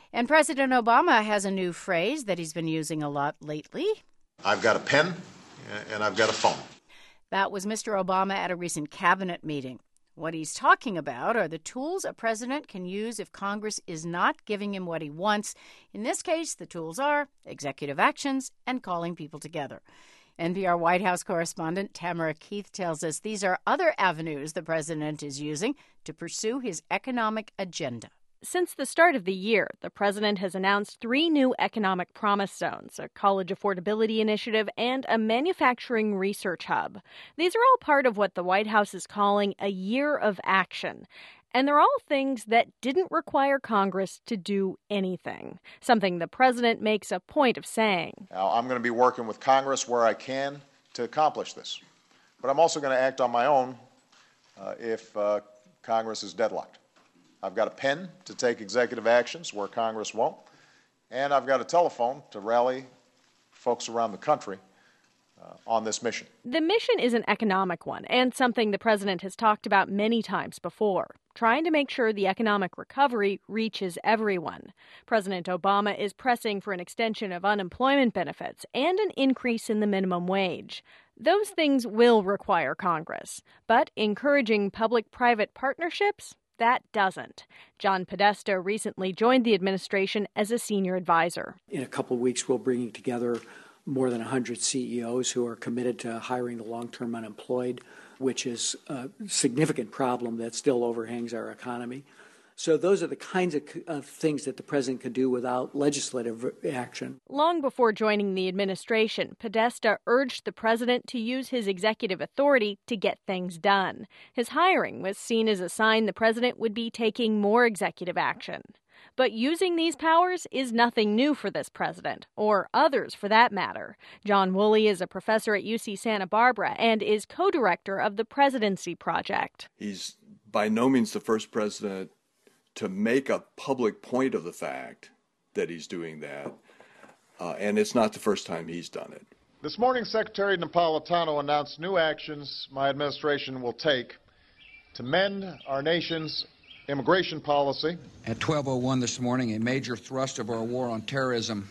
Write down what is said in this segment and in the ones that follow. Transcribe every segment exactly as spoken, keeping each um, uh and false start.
And President Obama has a new phrase that he's been using a lot lately. I've got a pen and I've got a phone. That was Mister Obama at a recent cabinet meeting. What he's talking about are the tools a president can use if Congress is not giving him what he wants. In this case, the tools are executive actions and calling people together. N P R White House correspondent Tamara Keith tells us these are other avenues the president is using to pursue his economic agenda. Since the start of the year, the president has announced three new economic promise zones, a college affordability initiative, and a manufacturing research hub. These are all part of what the White House is calling a year of action. And they're all things that didn't require Congress to do anything, something the president makes a point of saying. Now, I'm going to be working with Congress where I can to accomplish this. But I'm also going to act on my own uh, if uh, Congress is deadlocked. I've got a pen to take executive actions where Congress won't, and I've got a telephone to rally folks around the country uh, on this mission. The mission is an economic one and something the president has talked about many times before, trying to make sure the economic recovery reaches everyone. President Obama is pressing for an extension of unemployment benefits and an increase in the minimum wage. Those things will require Congress, but encouraging public-private partnerships, that doesn't. John Podesta recently joined the administration as a senior advisor. In a couple of weeks, we'll bring together more than one hundred C E Os who are committed to hiring the long-term unemployed, which is a significant problem that still overhangs our economy. So those are the kinds of uh, things that the president could do without legislative action. Long before joining the administration, Podesta urged the president to use his executive authority to get things done. His hiring was seen as a sign the president would be taking more executive action. But using these powers is nothing new for this president, or others for that matter. John Woolley is a professor at U C Santa Barbara and is co-director of the Presidency Project. He's by no means the first president to make a public point of the fact that he's doing that, uh, and it's not the first time he's done it. This morning, Secretary Napolitano announced new actions my administration will take to mend our nation's immigration policy. At twelve oh one this morning, a major thrust of our war on terrorism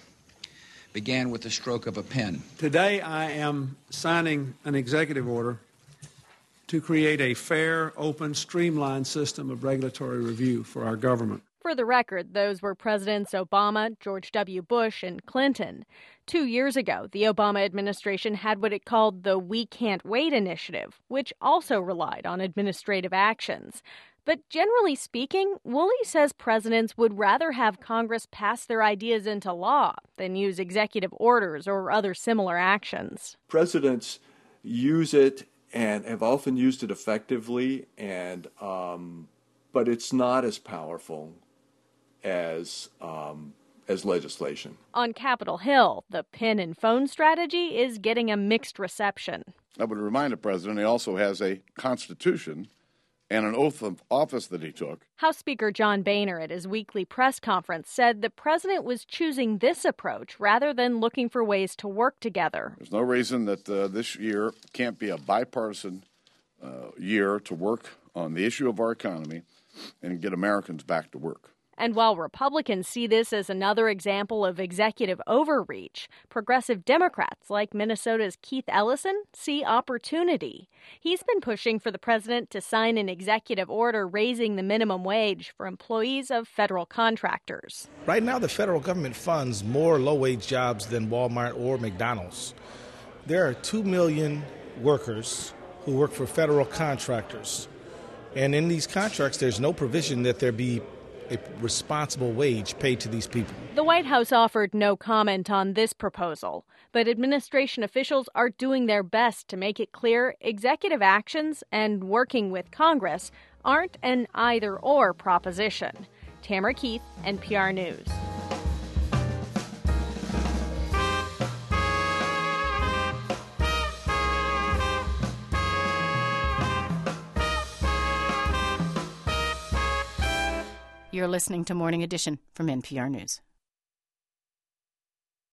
began with the stroke of a pen. Today, I am signing an executive order to create a fair, open, streamlined system of regulatory review for our government. For the record, those were Presidents Obama, George W. Bush, and Clinton. Two years ago, the Obama administration had what it called the We Can't Wait initiative, which also relied on administrative actions. But generally speaking, Woolley says presidents would rather have Congress pass their ideas into law than use executive orders or other similar actions. Presidents use it and have often used it effectively, and um, but it's not as powerful as um, as legislation. On Capitol Hill, the pen and phone strategy is getting a mixed reception. I would remind the president he also has a constitution and an oath of office that he took. House Speaker John Boehner at his weekly press conference said the president was choosing this approach rather than looking for ways to work together. There's no reason that uh, this year can't be a bipartisan uh, year to work on the issue of our economy and get Americans back to work. And while Republicans see this as another example of executive overreach, progressive Democrats like Minnesota's Keith Ellison see opportunity. He's been pushing for the president to sign an executive order raising the minimum wage for employees of federal contractors. Right now, the federal government funds more low-wage jobs than Walmart or McDonald's. There are two million workers who work for federal contractors. And in these contracts, there's no provision that there be a responsible wage paid to these people. The White House offered no comment on this proposal, but administration officials are doing their best to make it clear executive actions and working with Congress aren't an either-or proposition. Tamara Keith, N P R News. You're listening to Morning Edition from N P R News.